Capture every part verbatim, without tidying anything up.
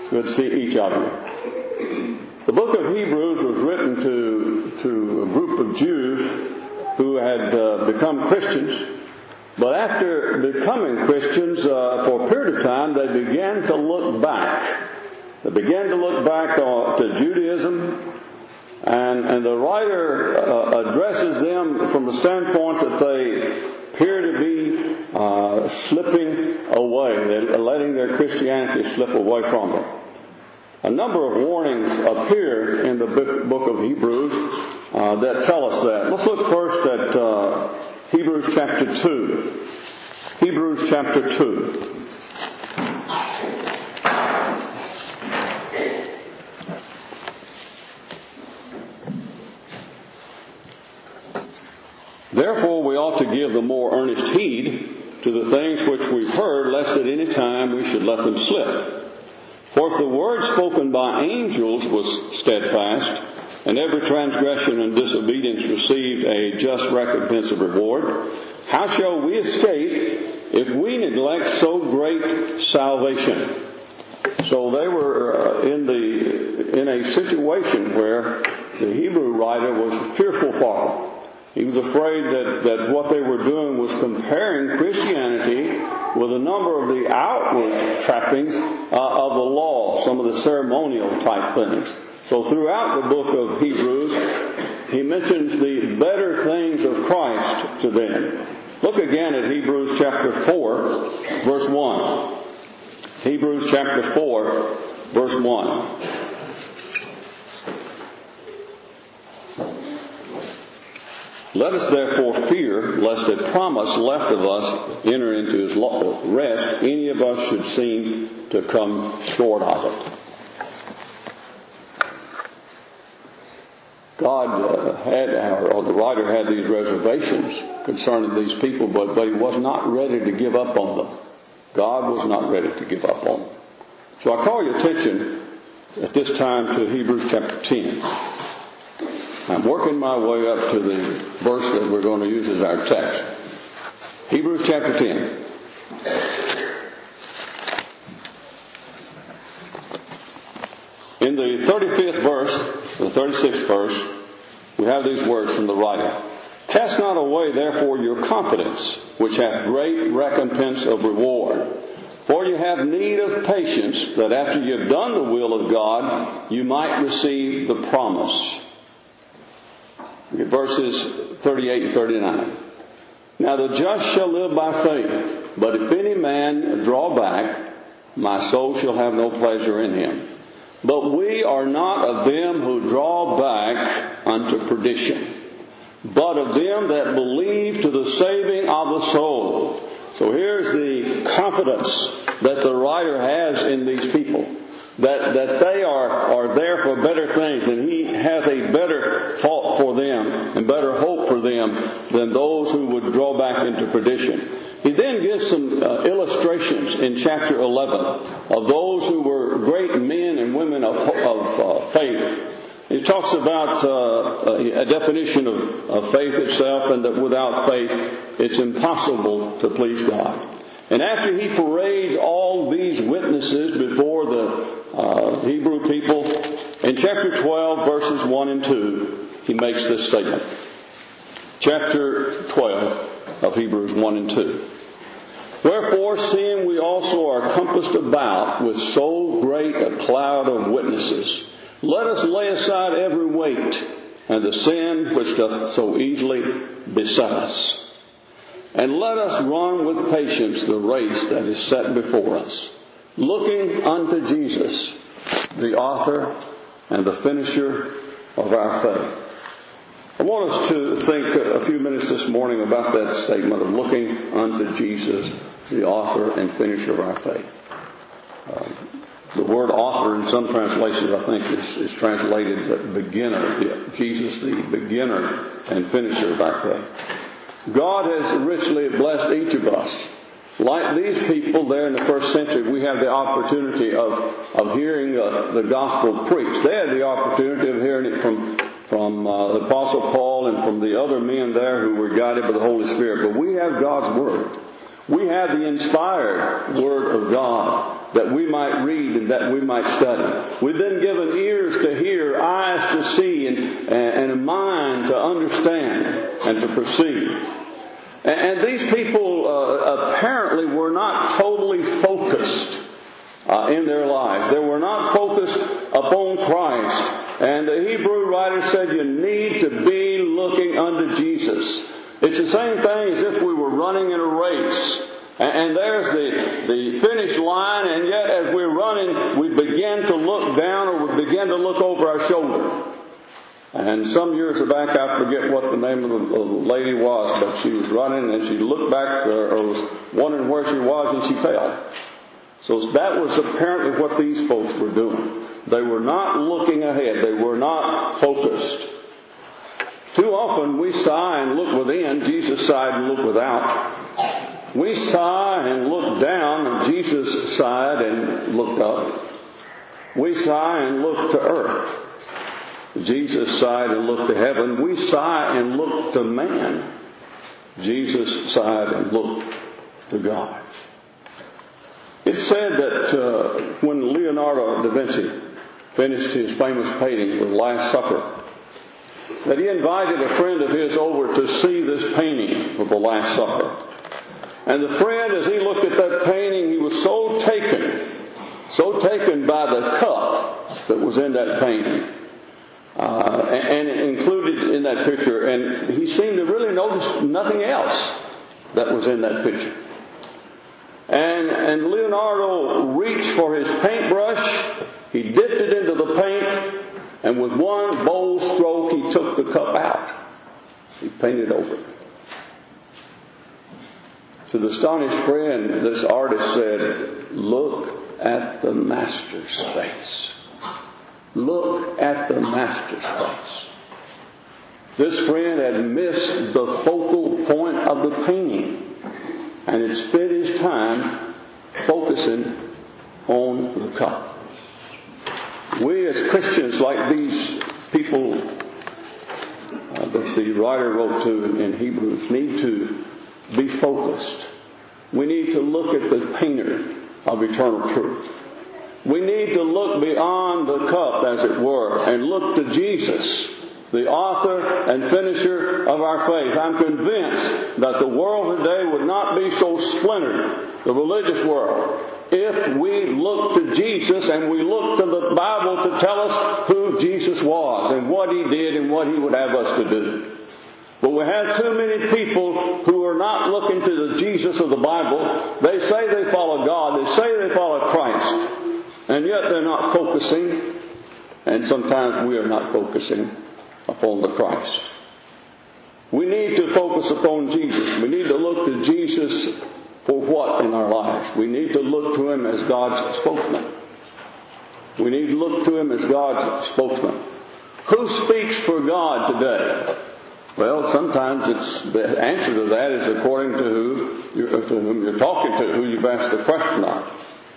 Good to see each of you. The book of Hebrews was written to, to a group of Jews who had uh, become Christians. But after becoming Christians, uh, for a period of time, they began to look back. They began to look back uh, to Judaism. And, and the writer uh, addresses them from the standpoint that they appear to be uh, slipping away. They're letting their Christianity slip away from them. A number of warnings appear in the book of Hebrews uh, that tell us that. Let's look first at uh, Hebrews chapter two. Hebrews chapter two. Therefore we ought to give the more earnest heed to the things which we've heard, lest at any time we should let them slip. For if the word spoken by angels was steadfast, and every transgression and disobedience received a just recompense of reward, how shall we escape if we neglect so great salvation? So they were uh, in the in a situation where the Hebrew writer was fearful for them. He was afraid that, that what they were doing was comparing Christianity with a number of the outward trappings uh, of the law, some of the ceremonial type things. So throughout the book of Hebrews, he mentions the better things of Christ to them. Look again at Hebrews chapter four, verse one. Hebrews chapter four, verse one. Let us therefore fear, lest a promise left of us enter into his rest, any of us should seem to come short of it. God uh, had, or the writer had these reservations concerning these people, but, but he was not ready to give up on them. God was not ready to give up on them. So I call your attention at this time to Hebrews chapter ten. I'm working my way up to the verse that we're going to use as our text. Hebrews chapter ten. In the thirty-fifth verse, the thirty-sixth verse, we have these words from the writer. Cast not away therefore your confidence, which hath great recompense of reward. For you have need of patience, that after you have done the will of God, you might receive the promise. Verses thirty-eight and thirty-nine. Now the just shall live by faith, but if any man draw back, my soul shall have no pleasure in him. But we are not of them who draw back unto perdition, but of them that believe to the saving of the soul. So here's the confidence that the writer has in these people. That, that they are, are there for better things, and he has a better thought for them and better hope for them than those who would draw back into perdition. He then gives some uh, illustrations in chapter eleven of those who were great men and women of, of uh, faith. He talks about uh, a definition of, of faith itself, and that without faith it's impossible to please God. And after he parades all these witnesses before the uh, Hebrew people, in chapter twelve, verses one and two, he makes this statement. Chapter twelve of Hebrews one and two. Wherefore, seeing we also are compassed about with so great a cloud of witnesses, let us lay aside every weight and the sin which doth so easily beset us. And let us run with patience the race that is set before us, looking unto Jesus, the author and the finisher of our faith. I want us to think a few minutes this morning about that statement of looking unto Jesus, the author and finisher of our faith. Uh, the word author in some translations, I think, is, is translated the beginner. Yeah, Jesus, the beginner and finisher of our faith. God has richly blessed each of us. Like these people there in the first century, we have the opportunity of, of hearing uh, the gospel preached. They had the opportunity of hearing it from, from uh, the Apostle Paul and from the other men there who were guided by the Holy Spirit. But we have God's Word. We have the inspired Word of God. that we might read and that we might study. We've been given ears to hear, eyes to see, and, and a mind to understand and to perceive. And, and these people uh, apparently were not totally focused uh, in their lives. They were not focused upon Christ. And the Hebrew writer said you need to be looking unto Jesus. It's the same thing as if we were running in a race. And there's the, the finish line, and yet as we're running, we begin to look down or we begin to look over our shoulder. And some years back, I forget what the name of the, of the lady was, but she was running and she looked back or, or was wondering where she was and she fell. So that was apparently what these folks were doing. They were not looking ahead. They were not focused. Too often we sigh and look within. Jesus sighed and looked without. We sigh and look down, and Jesus sighed and looked up. We sigh and look to earth. Jesus sighed and looked to heaven. We sigh and look to man. Jesus sighed and looked to God. It's said that uh, when Leonardo da Vinci finished his famous painting, The Last Supper, that he invited a friend of his over to see this painting of The Last Supper. And the friend, as he looked at that painting, he was so taken, so taken by the cup that was in that painting, uh, and, and included in that picture. And he seemed to really notice nothing else that was in that picture. And, and Leonardo reached for his paintbrush, he dipped it into the paint, and with one bold stroke, he took the cup out. He painted over it. To the astonished friend, this artist said, "Look at the master's face. Look at the master's face." This friend had missed the focal point of the painting, and had spent his time focusing on the cup. We as Christians, like these people uh, that the writer wrote to in Hebrews, need to be focused. We need to look at the painter of eternal truth. We need to look beyond the cup, as it were, and look to Jesus, the author and finisher of our faith. I'm convinced that the world today would not be so splintered, the religious world, if we look to Jesus and we look to the Bible to tell us who Jesus was and what He did and what He would have us to do. But we have too many people who are not looking to the Jesus of the Bible. They say they follow God. They say they follow Christ. And yet they're not focusing. And sometimes we are not focusing upon the Christ. We need to focus upon Jesus. We need to look to Jesus for what in our lives? We need to look to Him as God's spokesman. We need to look to Him as God's spokesman. Who speaks for God today? Well, sometimes it's, the answer to that is according to who you're, to whom you're talking to, who you've asked the question of.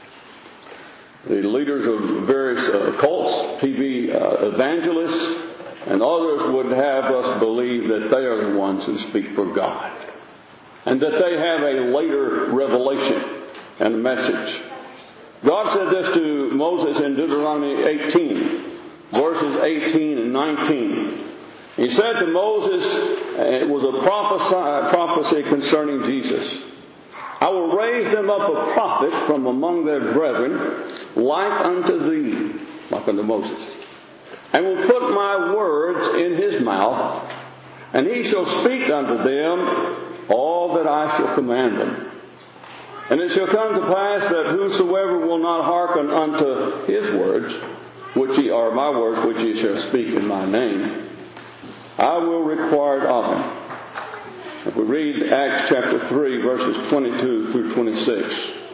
The leaders of various uh, cults, T V uh, evangelists, and others would have us believe that they are the ones who speak for God, and that they have a later revelation and a message. God said this to Moses in Deuteronomy eighteen, verses eighteen and nineteen. He said to Moses, it was a prophecy concerning Jesus, "I will raise them up a prophet from among their brethren, like unto thee," like unto Moses, "and will put my words in his mouth, and he shall speak unto them all that I shall command them. And it shall come to pass that whosoever will not hearken unto his words, which ye are my words, which ye shall speak in my name, I will require it of him." If we read Acts chapter three, verses twenty-two through twenty-six,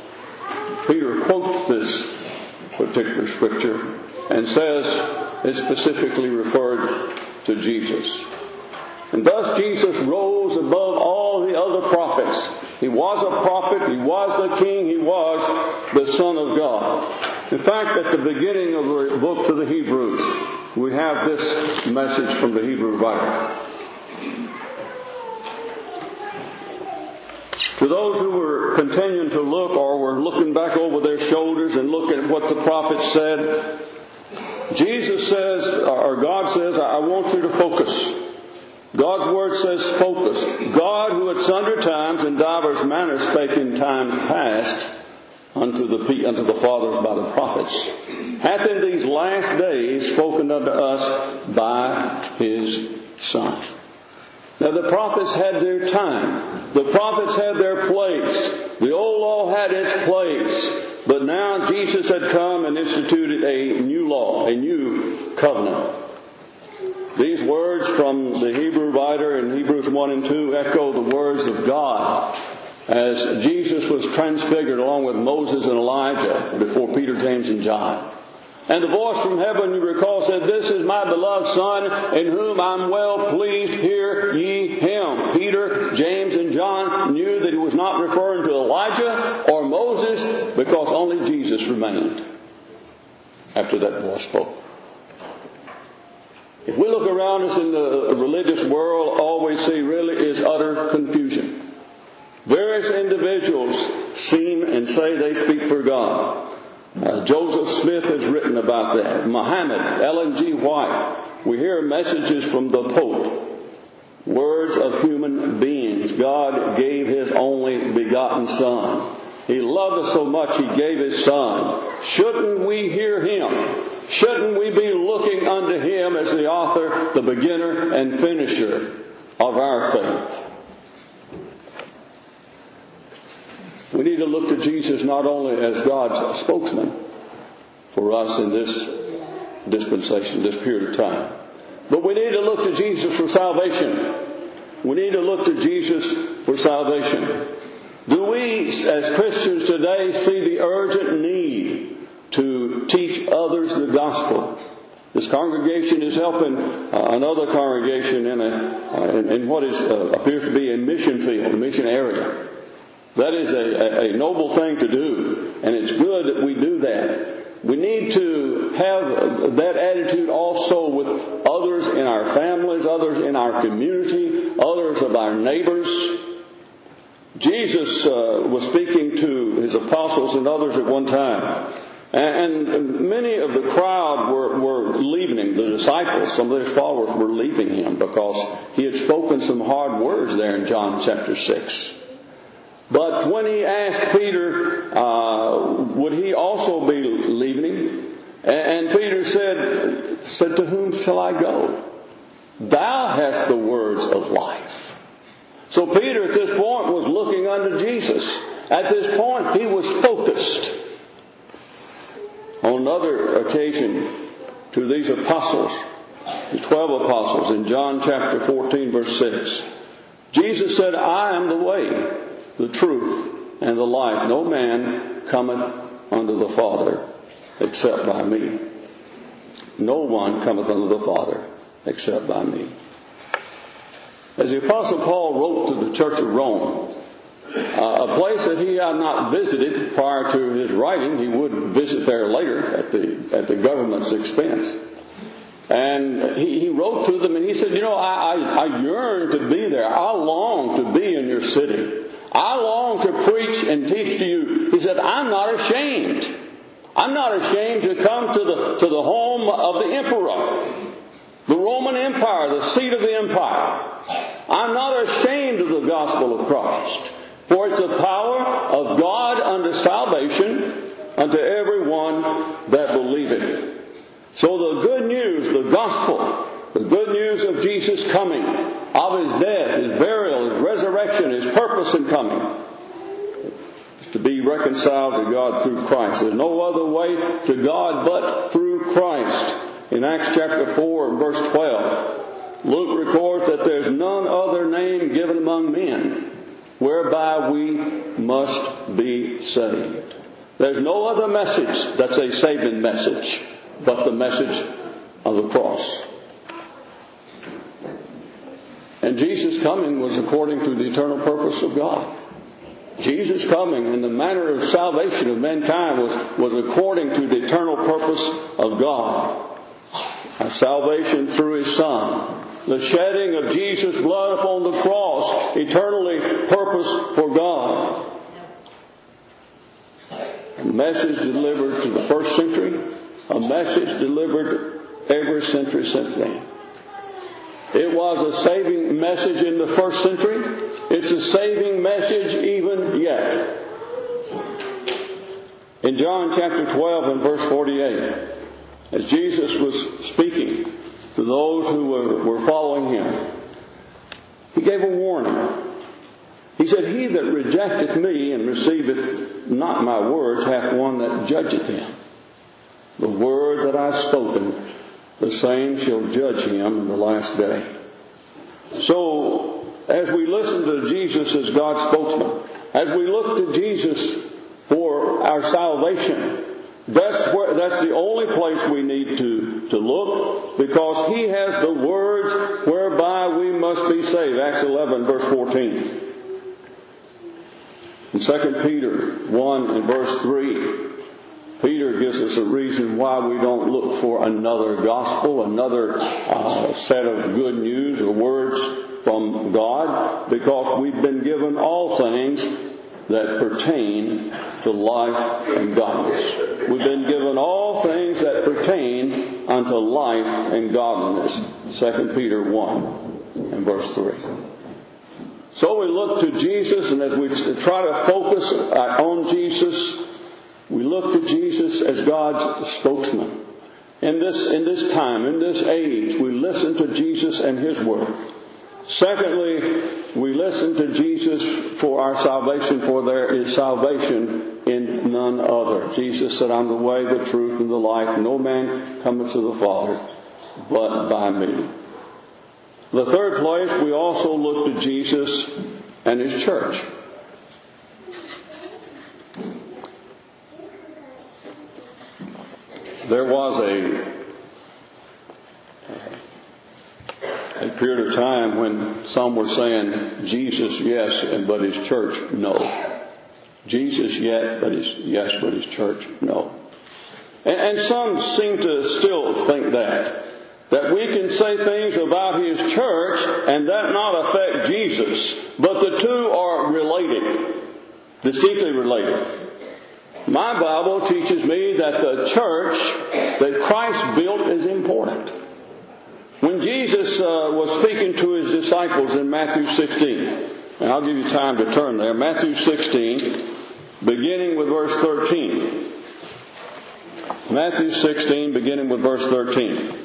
Peter quotes this particular scripture and says it specifically referred to Jesus. And thus Jesus rose above all the other prophets. He was a prophet, He was the King, He was the Son of God. In fact, at the beginning of the book to the Hebrews, we have this message from the Hebrew writer. To those who were continuing to look or were looking back over their shoulders and looking at what the prophet said, Jesus says, or God says, I want you to focus. God's Word says focus. God, who at sundry times and divers manners spake in times past unto the, unto the fathers by the prophets, hath in these last days spoken unto us by His Son. Now the prophets had their time. The prophets had their place. The old law had its place. But now Jesus had come and instituted a new law, a new covenant. These words from the Hebrew writer in Hebrews one and two echo the words of God as Jesus was transfigured along with Moses and Elijah before Peter, James, and John. And the voice from heaven, you recall, said, This is my beloved Son, in whom I'm well pleased. Hear ye Him. Peter, James, and John knew that he was not referring to Elijah or Moses because only Jesus remained after that voice spoke. If we look around us in the religious world, all we see really is utter confusion. Various individuals seem and say they speak for God. Uh, Joseph Smith has written about that. Muhammad, Ellen G. White. We hear messages from the Pope. Words of human beings. God gave His only begotten Son. He loved us so much He gave His Son. Shouldn't we hear Him? Shouldn't we be looking unto Him as the author, the beginner, and finisher of our faith? We need to look to Jesus not only as God's spokesman for us in this dispensation, this period of time, but we need to look to Jesus for salvation. We need to look to Jesus for salvation. Do we, as Christians today, see the urgent need to teach others the gospel? This congregation is helping uh, another congregation in, a, uh, in, in what is, uh, appears to be a mission field, a mission area. That is a, a, a noble thing to do, and it's good that we do that. We need to have that attitude also with others in our families, others in our community, others of our neighbors. Jesus uh, was speaking to His apostles and others at one time, and, and many of the crowd were, were leaving Him. The disciples, some of His followers, were leaving Him because He had spoken some hard words there in John chapter six. But when He asked Peter, uh, would he also be leaving Him? And Peter said, said, to whom shall I go? Thou hast the words of life. So Peter at this point was looking unto Jesus. At this point he was focused. On another occasion to these apostles, the twelve apostles, in John chapter fourteen verse six, Jesus said, I am the way, the truth, and the life. No man cometh unto the Father except by me. No one cometh unto the Father except by me. As the Apostle Paul wrote to the Church of Rome, uh, a place that he had not visited prior to his writing, he would visit there later at the at the government's expense. And he, he wrote to them and he said, you know, I, I, I yearn to be there. I long to be in your city. I long to preach and teach to you. He said, I'm not ashamed. I'm not ashamed to come to the to the home of the emperor, the Roman Empire, the seat of the empire. I'm not ashamed of the gospel of Christ, for it's the power of God unto salvation unto everyone that believeth. So the good news, the gospel, the good news of Jesus coming, of His death, His burial, His resurrection, His purpose in coming, is to be reconciled to God through Christ. There's no other way to God but through Christ. In Acts chapter four and verse twelve, Luke records that there's none other name given among men whereby we must be saved. There's no other message that's a saving message but the message of the cross. And Jesus' coming was according to the eternal purpose of God. Jesus' coming and the manner of salvation of mankind was, was according to the eternal purpose of God. Our salvation through His Son. the shedding of Jesus' blood upon the cross, eternally purposed for God. A message delivered to the first century, a message delivered every century since then. It was a saving message in the first century. It's a saving message even yet. In John chapter twelve and verse forty-eight, as Jesus was speaking to those who were, were following Him, He gave a warning. He said, "He that rejecteth me and receiveth not my words hath one that judgeth him. The word that I have spoken, the same shall judge him in the last day." So, as we listen to Jesus as God's spokesman, as we look to Jesus for our salvation, that's where, that's the only place we need to, to look, because He has the words whereby we must be saved. Acts eleven verse fourteen. In Second Peter one and verse three, Peter gives us a reason why we don't look for another gospel, another uh, set of good news or words from God, because we've been given all things that pertain to life and godliness. We've been given all things that pertain unto life and godliness. Second Peter one and verse three. So we look to Jesus, and as we try to focus on Jesus, we look to Jesus as God's spokesman. In this, in this time, in this age, we listen to Jesus and His Word. Secondly, we listen to Jesus for our salvation, for there is salvation in none other. Jesus said, "I'm the way, the truth, and the life. No man cometh to the Father but by me." The third place, we also look to Jesus and His church. There was a, a period of time when some were saying Jesus, yes, but His church, no. Jesus, yes, but His, yes, but His church, no. And, and some seem to still think that. That we can say things about His church and that not affect Jesus. But the two are related. Distinctly related. My Bible teaches me that the church that Christ built is important. When Jesus uh, was speaking to His disciples in Matthew sixteen, and I'll give you time to turn there, Matthew sixteen, beginning with verse thirteen. Matthew sixteen, beginning with verse thirteen.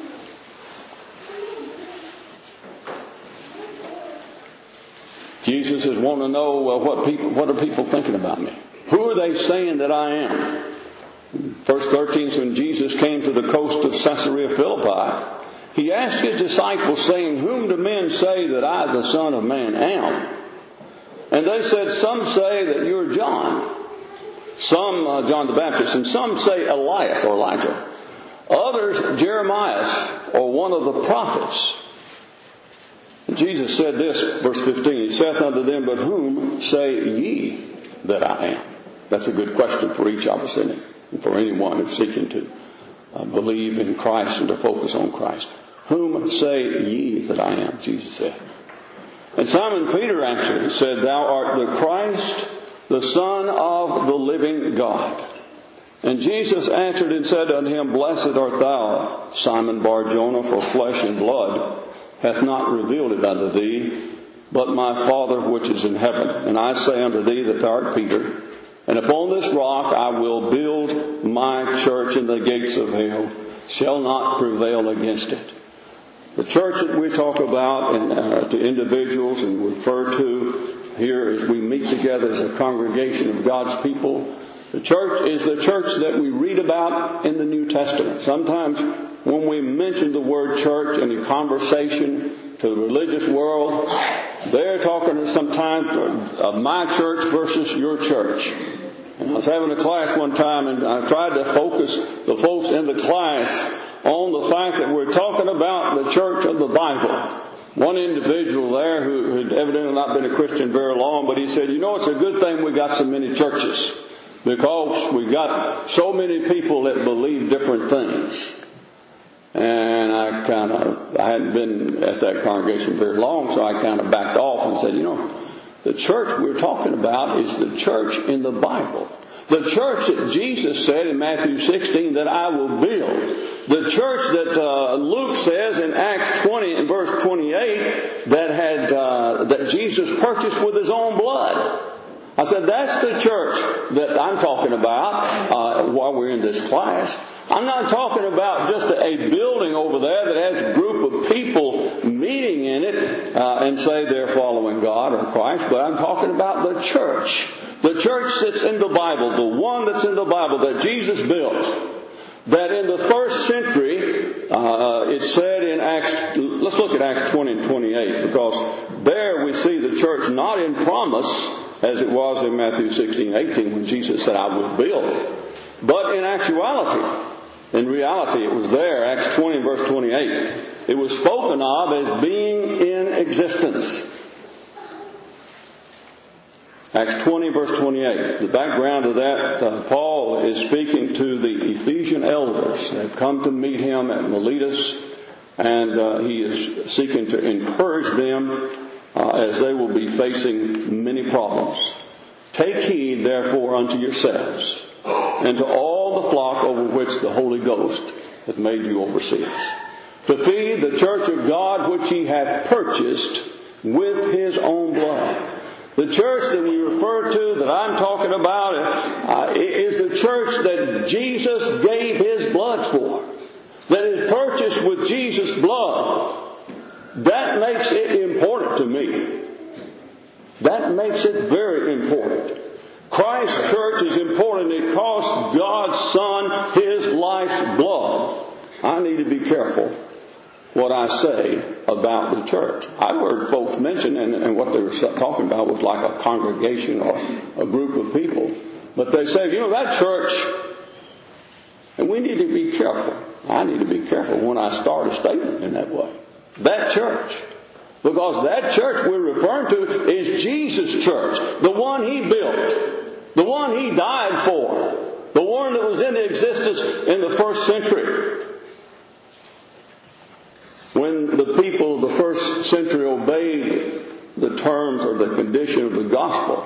Jesus is wanting to know, well, what people, what are people thinking about me? Who are they saying that I am? Verse thirteen, so when Jesus came to the coast of Caesarea Philippi, He asked His disciples, saying, "Whom do men say that I, the Son of Man, am?" And they said, "Some say that you're John, some uh, John the Baptist, and some say Elias or Elijah. Others, Jeremiah or one of the prophets." Jesus said this, verse fifteen, He saith unto them, "But whom say ye that I am?" That's a good question for each of us, isn't it? And for anyone who's seeking to uh, believe in Christ and to focus on Christ. "Whom say ye that I am?" Jesus said. And Simon Peter answered and said, "Thou art the Christ, the Son of the living God." And Jesus answered and said unto him, "Blessed art thou, Simon Bar-Jonah, for flesh and blood hath not revealed it unto thee, but my Father which is in heaven. And I say unto thee that thou art Peter, and upon this rock I will build my church, and the gates of hell shall not prevail against it." The church that we talk about and uh, to individuals and refer to here as we meet together as a congregation of God's people, the church is the church that we read about in the New Testament. Sometimes when we mention the word church in a conversation to the religious world, they're talking sometimes of my church versus your church. And I was having a class one time, and I tried to focus the folks in the class on the fact that we're talking about the church of the Bible. One individual there who had evidently not been a Christian very long, but he said, "You know, it's a good thing we got so many churches, because we got so many people that believe different things." And I kind of, I hadn't been at that congregation very long, so I kind of backed off and said, you know, the church we're talking about is the church in the Bible. The church that Jesus said in Matthew sixteen that I will build. The church that uh, Luke says in Acts twenty and verse twenty-eight that had uh, that Jesus purchased with His own blood. I said, that's the church that I'm talking about uh, while we're in this class. I'm not talking about just a building over there that has a group of people meeting in it uh, and say they're following God or Christ, but I'm talking about the church. The church that's in the Bible, the one that's in the Bible that Jesus built. That in the first century, uh, it said in Acts, let's look at Acts twenty and twenty-eight, because there we see the church not in promise, as it was in Matthew sixteen, eighteen, when Jesus said, I will build, but in actuality, in reality, it was there, Acts twenty and verse twenty-eight. It was spoken of as being in existence. Acts twenty, verse twenty-eight. The background of that, uh, Paul is speaking to the Ephesian elders. They've come to meet him at Miletus, and uh, he is seeking to encourage them uh, as they will be facing many problems. Take heed, therefore, unto yourselves, and to all the flock over which the Holy Ghost hath made you overseers, to feed the church of God which He hath purchased with His own blood. The church that we refer to, that I'm talking about, uh, is the church that Jesus gave His blood for. That is purchased with Jesus' blood. That makes it important to me. That makes it very important. Christ's church is important. It cost God's Son His life's blood. I need to be careful what I say about the church. I've heard folks mention, and, and what they were talking about was like a congregation or a group of people. But they say, you know, that church, and we need to be careful. I need to be careful when I start a statement in that way. That church. Because that church we're referring to is Jesus' church. The one He built. The one He died for. The one that was in existence in the first century. When the people of the first century obeyed the terms or the condition of the gospel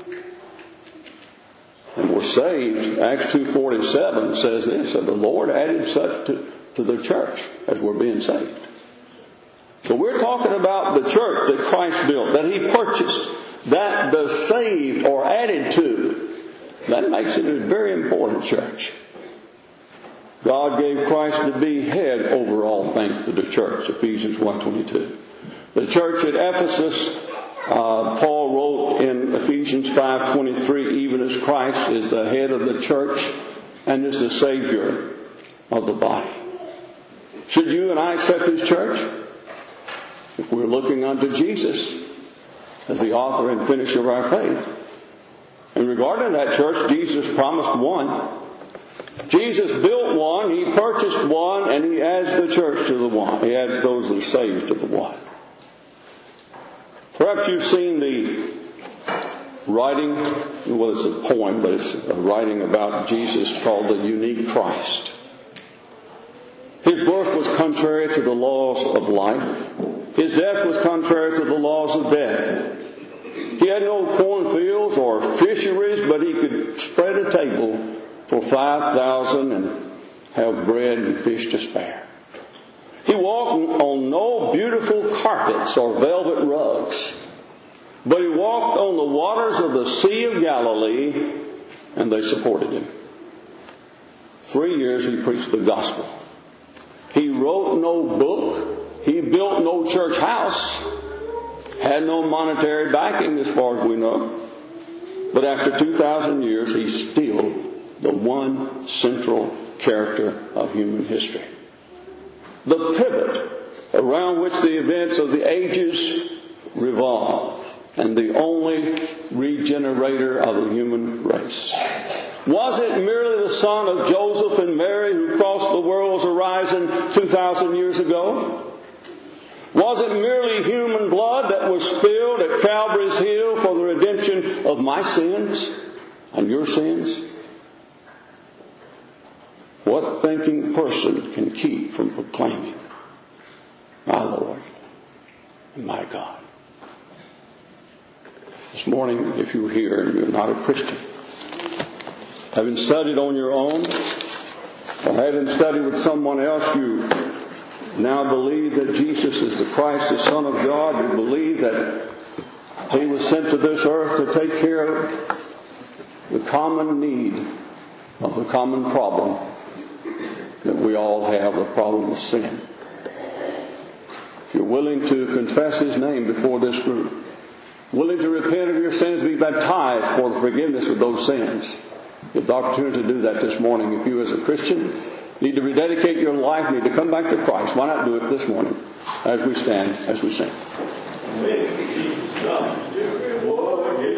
and were saved, Acts two forty-seven says this, that the Lord added such to, to the church as were being saved. So we're talking about the church that Christ built, that He purchased, that the saved are added to. That makes it a very important church. God gave Christ to be head over all things to the church, Ephesians one twenty-two. The church at Ephesus, uh, Paul wrote in Ephesians five twenty-three, even as Christ is the head of the church and is the Savior of the body. Should you and I accept His church? If we're looking unto Jesus as the author and finisher of our faith. And regarding that church, Jesus promised one. Jesus built one, He purchased one, and He adds the church to the one. He adds those that are saved to the one. Perhaps you've seen the writing, well, it's a poem, but it's a writing about Jesus called The Unique Christ. His birth was contrary to the laws of life. His death was contrary to the laws of death. He had no cornfields or fisheries, but He could spread a table for five thousand and have bread and fish to spare. He walked on no beautiful carpets or velvet rugs, but He walked on the waters of the Sea of Galilee, and they supported Him. Three years He preached the gospel. He wrote no book. He built no church house. Had no monetary backing as far as we know. But after two thousand years, He's still the one central character of human history. The pivot around which the events of the ages revolve, and the only regenerator of the human race. Was it merely the son of Joseph and Mary who crossed the world's horizon two thousand years ago? Was it merely human blood that was spilled at Calvary's Hill for the redemption of my sins and your sins? What thinking person can keep from proclaiming, my Lord and my God? This morning, if you're here and you're not a Christian, having studied on your own, or having studied with someone else, you now believe that Jesus is the Christ, the Son of God. You believe that He was sent to this earth to take care of the common need of the common problem that we all have, the problem of sin. If you're willing to confess His name before this group, willing to repent of your sins, be baptized for the forgiveness of those sins, you have the opportunity to do that this morning. If you as a Christian need to rededicate your life, need to come back to Christ, why not do it this morning as we stand, as we sing.